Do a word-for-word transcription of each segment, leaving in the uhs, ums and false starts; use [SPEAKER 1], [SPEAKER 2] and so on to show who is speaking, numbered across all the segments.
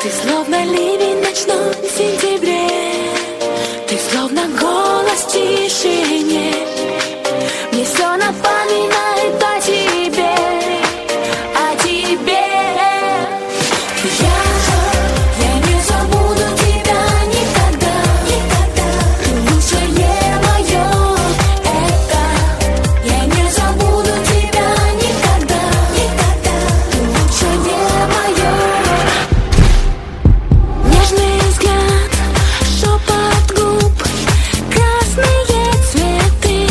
[SPEAKER 1] Ты словно ливень в ночном сентябре, ты словно голос в тишине. Мне все напоминает о тебе, о тебе. Я, я не забуду тебя никогда, никогда. Ты лучшее мое, это. Я не забуду тебя никогда, никогда. Ты лучшее мое. Нежный взгляд, шепот губ, красные цветы.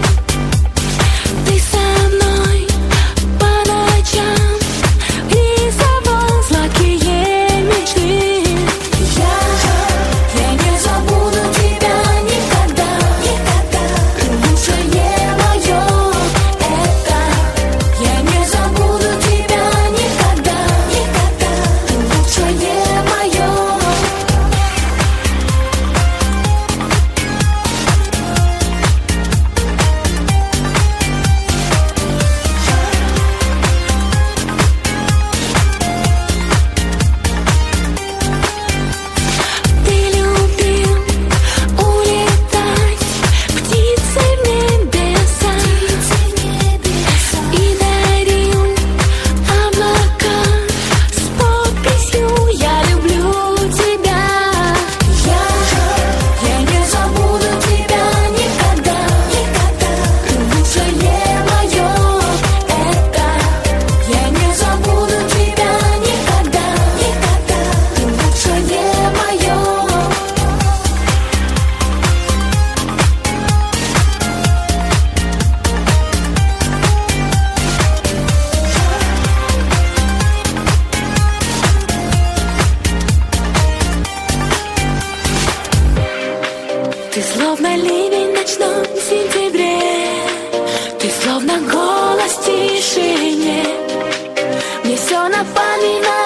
[SPEAKER 1] Ты со мной по ночам рисовал сладкие мечты. Я, я не забуду тебя никогда, никогда. Ты лучшее мое, это. Я не забуду тебя никогда, никогда. Ты лучшее мое. Ты любил улетать птицей в небеса и дарил облака с подписью «Я люблю тебя». Я, я не забуду тебя никогда, никогда. Ты лучшее мое, это. Я не забуду тебя никогда, никогда. Ты лучшее мое. Ты словно ливень в ночном сентябре, ты словно голос в тишине. Мне все напоминает